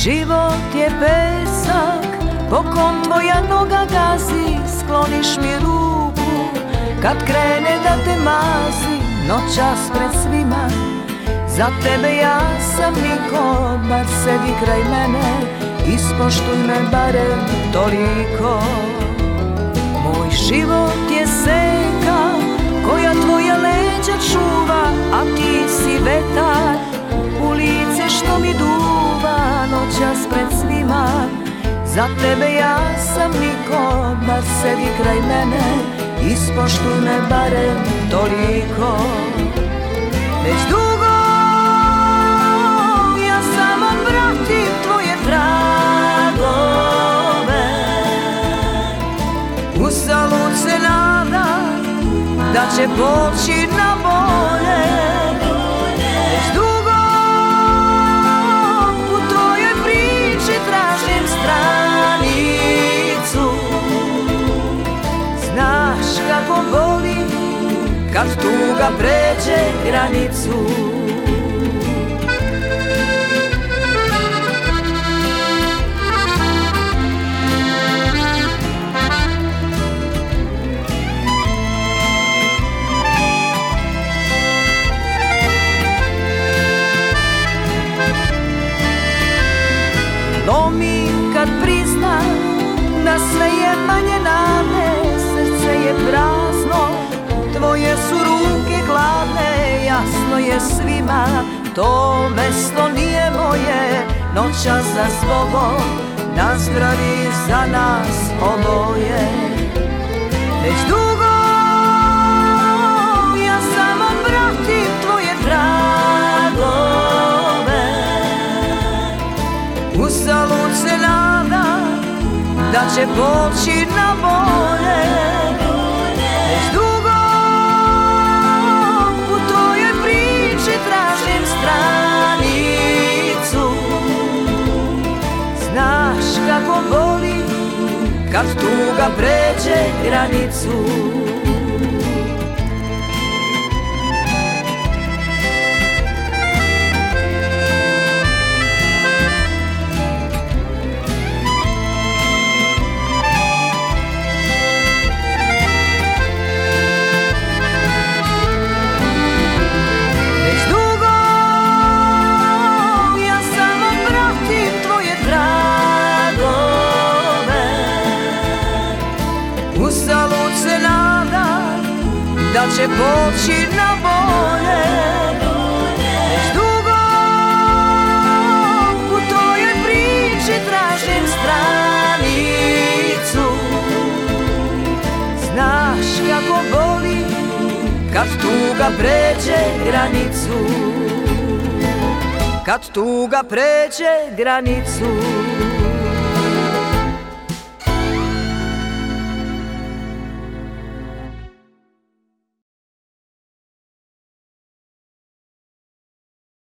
život je pesak, po kom tvoja noga gazi. Skloniš mi ruku kad krene da te mazi. Noćas pred svima, za tebe ja sam niko. Bar sedi kraj mene, ispoštuj me barem toliko. Moj život je senka koja tvoja leđa čuva, a ti si vetar u lice što mi duva. Noćas pred svima, za tebe ja sam niko. Bar sedi kraj mene, ispoštuj me barem toliko. Već dugo ja samo pratim tvoje tragove. Uzalud se nadam da će poći na bolje. Već dugo u tvojoj priči tražim stranicu. Znaš kako boli kad tuga pređe granicu. Lomi kad priznam da sve je manje nade. Srce je prazno, tvoje su ruke gladne. Jasno je svima, to mesto nije moje. Noća za zbogom na zgradi za nas oboje. Već dugo ja samo pratim tvoje tragove. Uzalud se nadam da će poći na bolje. Već dugo u tvojoj priči tražim stranicu. Znaš kako boli kad tuga pređe granicu. Uzalud se nadam da će poći na bolje. Već dugo u tvojoj priči tražim stranicu. Znaš kako boli kad tuga pređe granicu. Kad tuga pređe granicu.